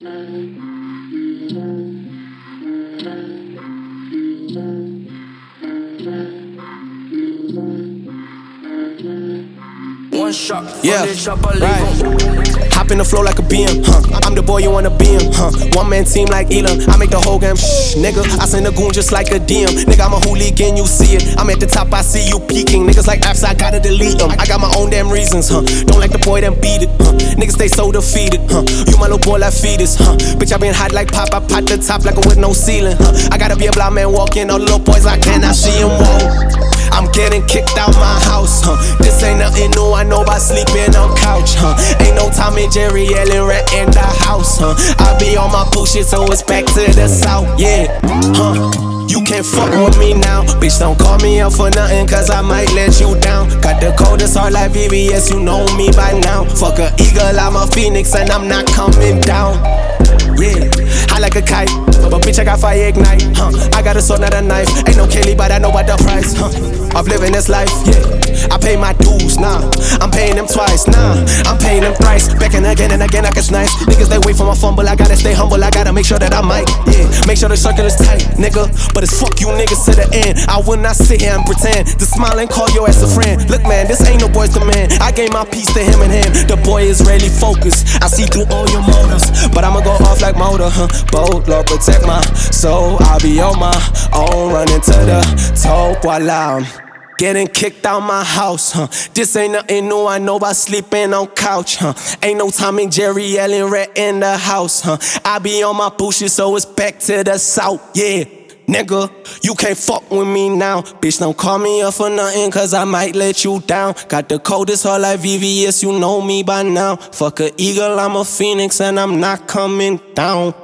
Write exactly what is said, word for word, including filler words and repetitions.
One shot, yeah, shot, I right. Hop in the flow like a B M, huh? I'm the boy you wanna be him, huh? One man team like Elam, I make the whole game, shh, nigga. I send a goon just like a D M, nigga. I'm a hooligan, you see it. I'm at the top, I see you peeking. Niggas like apps, I gotta delete them. I got my own damn reasons, huh? Don't like the boy, then beat it, huh? Niggas stay so defeated, huh? You my little boy like fetus, huh? Bitch, I been hot like pop, I pot the top like a with no ceiling, huh? I gotta be a blind man walking, all the little boys I cannot see him walk. I'm getting kicked out my house, huh? This ain't nothing new, I know about sleeping on couch, huh? Ain't no Tom and Jerry yelling rent in the house, huh? I be on my bullshit, so it's back to the south, yeah, huh? You can't fuck with me now, bitch, don't call me up for nothing, cause I might let you down. Got the coldest heart like V V S, you know me by now. Fuck a eagle, I'm a phoenix, and I'm not coming down. Yeah, I like a kite, but bitch, I got fire ignite, huh? I got a sword, not a knife. Ain't no Kelly, but I know about the price, huh? Of living this life, yeah. I pay my dues, nah. I'm paying them twice, nah. I'm paying them thrice. Back and again and again, like it's nice. Niggas, they wait for my fumble. I gotta stay humble. I gotta make sure that I might, yeah. Make sure the circle is tight, nigga. But it's fuck you niggas to the end. I will not sit here and pretend to smile and call your ass a friend. Look, man, this ain't no boys to man. I gave my piece to him and him. The boy is really focused. I see through all your motives, but I'ma go off like motor, huh? Bold, Lord, protect my soul. I'll be on my own, running to the top while I'm getting kicked out my house, huh? This ain't nothing new, I know about sleeping on couch, huh? Ain't no Tom and Jerry yelling red in the house, huh? I be on my bullshit, so it's back to the south, yeah. Nigga, you can't fuck with me now. Bitch, don't call me up for nothing, cause I might let you down. Got the coldest heart like V V S, you know me by now. Fuck a eagle, I'm a phoenix, and I'm not coming down.